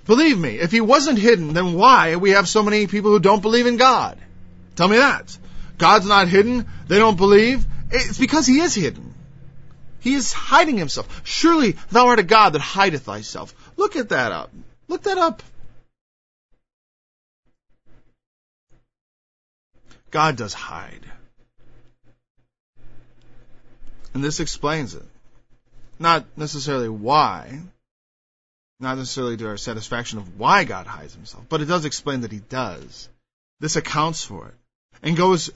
Believe me, if he wasn't hidden, then why we have so many people who don't believe in God? Tell me that. God's not hidden, they don't believe. It's because he is hidden. He is hiding himself. Surely thou art a God that hideth thyself. Look at that up. Look that up. God does hide. And this explains it. Not necessarily why. Not necessarily to our satisfaction of why God hides himself. But it does explain that he does. This accounts for it. And goes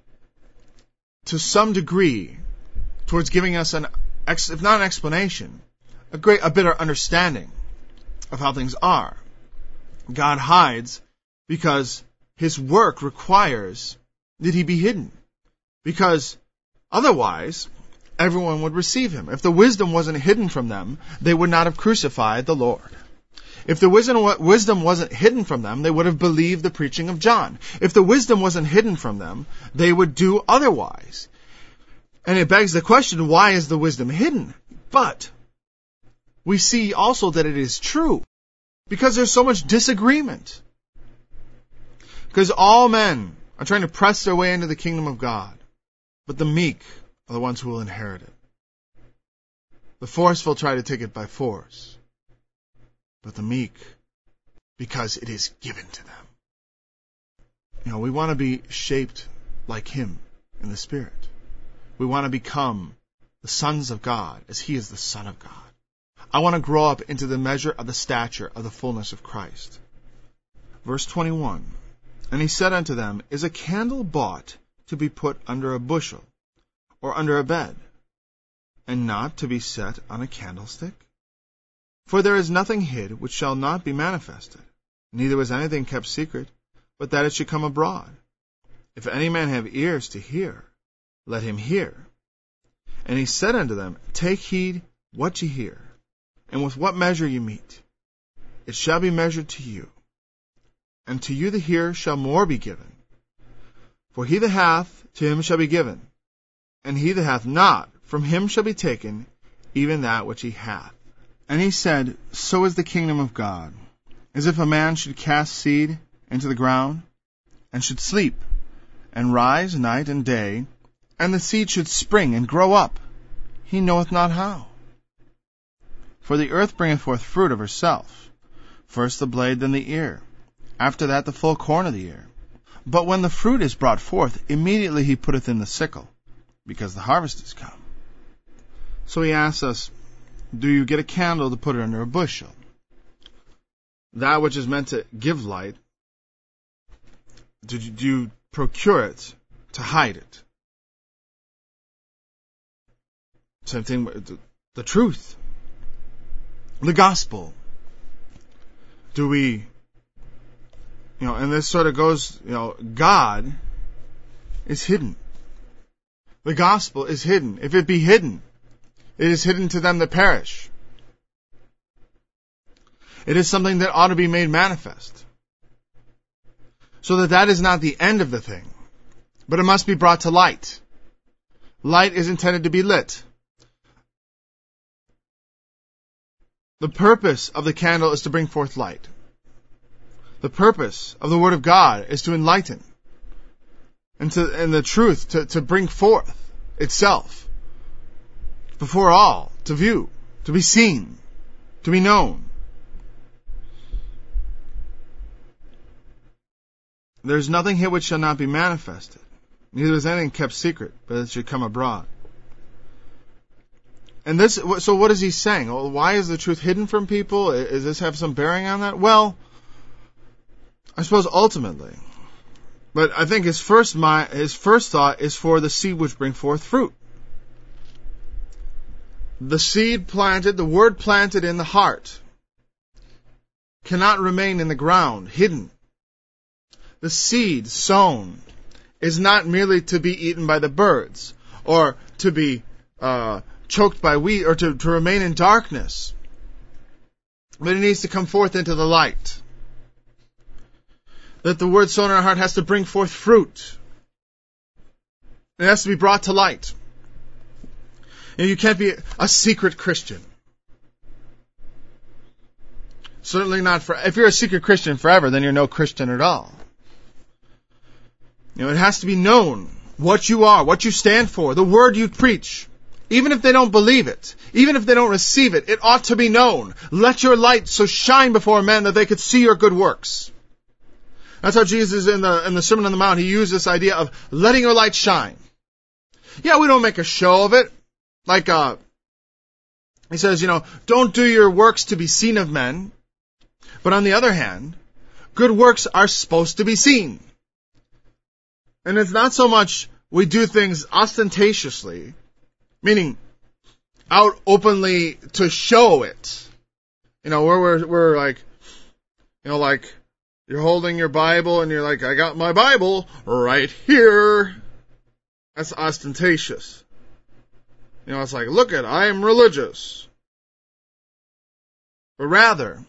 to some degree towards giving us if not an explanation, a better understanding of how things are. God hides because his work requires that he be hidden. Because otherwise, everyone would receive him. If the wisdom wasn't hidden from them, they would not have crucified the Lord. If the wisdom wasn't hidden from them, they would have believed the preaching of John. If the wisdom wasn't hidden from them, they would do otherwise. And it begs the question, why is the wisdom hidden? But we see also that it is true. Because there's so much disagreement. Because all men are trying to press their way into the kingdom of God. But the meek are the ones who will inherit it. The forceful try to take it by force. But the meek, because it is given to them. We want to be shaped like him in the Spirit. We want to become the sons of God as he is the Son of God. I want to grow up into the measure of the stature of the fullness of Christ. Verse 21. And he said unto them, Is a candle bought to be put under a bushel, or under a bed, and not to be set on a candlestick? For there is nothing hid which shall not be manifested, neither was anything kept secret, but that it should come abroad. If any man have ears to hear, let him hear. And he said unto them, Take heed what ye hear, and with what measure ye meet, it shall be measured to you. And to you the hearer shall more be given. For he that hath, to him shall be given, and he that hath not, from him shall be taken even that which he hath. And he said, So is the kingdom of God, as if a man should cast seed into the ground, and should sleep, and rise night and day, and the seed should spring and grow up. He knoweth not how. For the earth bringeth forth fruit of herself, first the blade, then the ear, after that the full corn of the ear. But when the fruit is brought forth, immediately he putteth in the sickle, because the harvest is come. So he asks us, do you get a candle to put it under a bushel? That which is meant to give light, do you procure it to hide it? Same thing with the truth, the gospel. Do we, and this sort of goes, God is hidden. The gospel is hidden. If it be hidden, it is hidden to them that perish. It is something that ought to be made manifest. So that is not the end of the thing, but it must be brought to light. Light is intended to be lit. The purpose of the candle is to bring forth light. The purpose of the Word of God is to enlighten. And the truth to bring forth itself. Before all, to view, to be seen, to be known. There is nothing hid which shall not be manifested, neither is anything kept secret, but it should come abroad. And so what is he saying? Well, why is the truth hidden from people? Does this have some bearing on that? Well, I suppose ultimately. But I think his first thought is for the seed which bring forth fruit. The seed planted, the word planted in the heart, cannot remain in the ground, hidden. The seed sown is not merely to be eaten by the birds, or to be choked by weeds, or to remain in darkness. But it needs to come forth into the light. That the word sown in our heart has to bring forth fruit. It has to be brought to light. You can't be a secret Christian. Certainly not for, if you're a secret Christian forever, then you're no Christian at all. It has to be known what you are, what you stand for, the word you preach. Even if they don't believe it, even if they don't receive it, it ought to be known. Let your light so shine before men that they could see your good works. That's how Jesus in the Sermon on the Mount, he used this idea of letting your light shine. Yeah, we don't make a show of it. Like, he says, don't do your works to be seen of men. But on the other hand, good works are supposed to be seen. And it's not so much we do things ostentatiously, meaning out openly to show it. Where we're like, like you're holding your Bible and you're like, I got my Bible right here. That's ostentatious. It's like, look at, I am religious. But rather,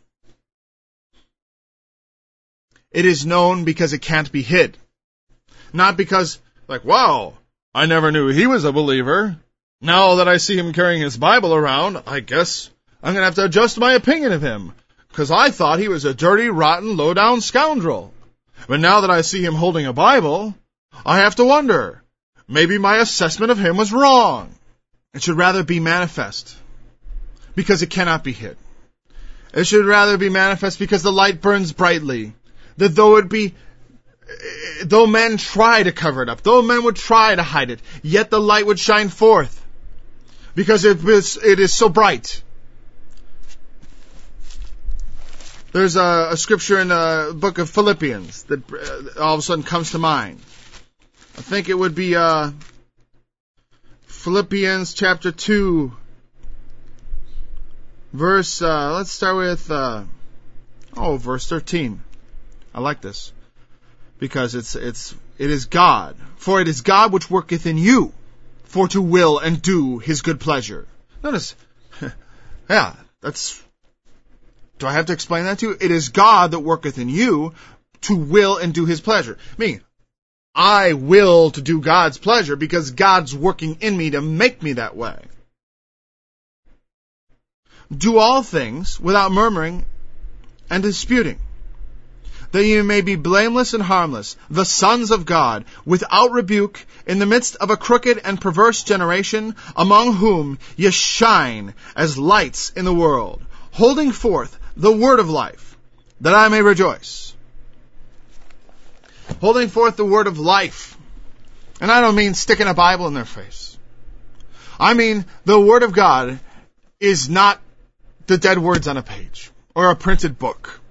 it is known because it can't be hid. Not because, like, wow, I never knew he was a believer. Now that I see him carrying his Bible around, I guess I'm going to have to adjust my opinion of him. Because I thought he was a dirty, rotten, low-down scoundrel. But now that I see him holding a Bible, I have to wonder, maybe my assessment of him was wrong. It should rather be manifest, because it cannot be hid. It should rather be manifest because the light burns brightly, that though men try to cover it up, though men would try to hide it, yet the light would shine forth, because it is so bright. There's a scripture in the book of Philippians that all of a sudden comes to mind. I think it would be Philippians chapter 2, verse, let's start with, verse 13. I like this. Because it is God. For it is God which worketh in you, for to will and do his good pleasure. Notice, yeah, do I have to explain that to you? It is God that worketh in you to will and do his pleasure. Meaning, I will to do God's pleasure because God's working in me to make me that way. Do all things without murmuring and disputing, that you may be blameless and harmless, the sons of God, without rebuke, in the midst of a crooked and perverse generation, among whom ye shine as lights in the world, holding forth the word of life, that I may rejoice. Holding forth the word of life. And I don't mean sticking a Bible in their face. I mean the word of God is not the dead words on a page, or a printed book.